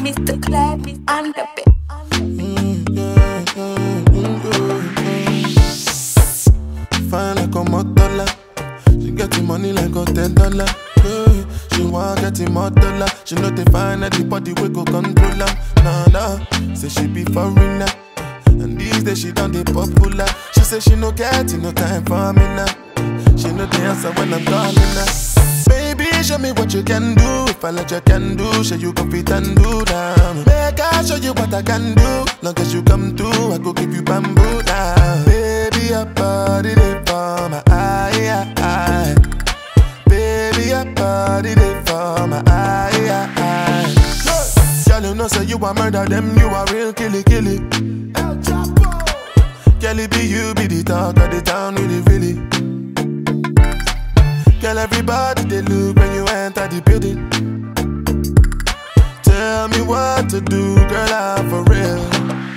Mr. Clappy on the bed. Fine like a $1. She getting money like a $10. She want getting more dollar. She know they find anybody we go control her. Nah, say she be foreigner. And these days she done the popular. She say she no getting no time for me now. She know the answer when I'm calling her. Baby, show me what you can do. If I let you can do, show you go fit and do down. Make I show you what I can do. Long as you come through, I go give you bamboo down. Baby, your body they for my eye. Baby, your body they for my eye. Girl, you know say you a murder them, you a real killy. El Chapo. Girl, it be you be the talk of the town, really. Girl, everybody they look when you enter the building. Tell me what to do, girl, I'm for real.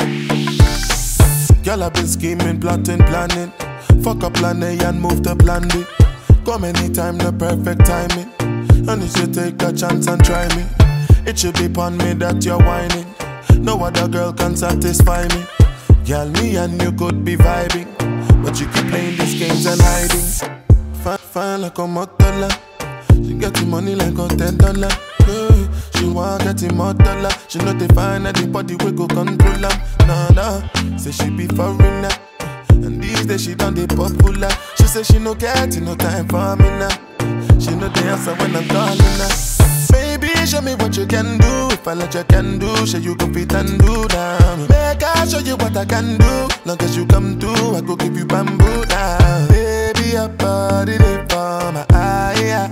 Girl, I've been scheming, plotting, planning. Fuck up plan A and move to plan B. Come anytime, the perfect timing. And you should take a chance and try me. It should be upon me that you're whining. No other girl can satisfy me. Girl, me and you could be vibing, but you keep playing these games and hiding. Fine like a $1. She getting money like a $10. She want getting more dollar. She know they find anybody we go control her. Nah, say she be foreigner. And these days she done the popular. She say she no getting no time for me now. She know the answer when I'm calling her. Baby, show me what you can do. If I let you can do, show you go fit and do down. Make I show you what I can do. Long as you come through, I go give you bamboo down. Baby, your body they for my eye.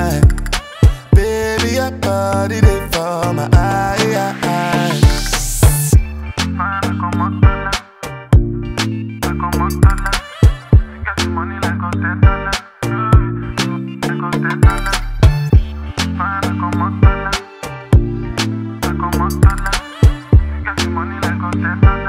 Baby, your body they for my eye. Money like a $10. Like a $10. Fine like a $1. Like a $1. You got your money like a $10.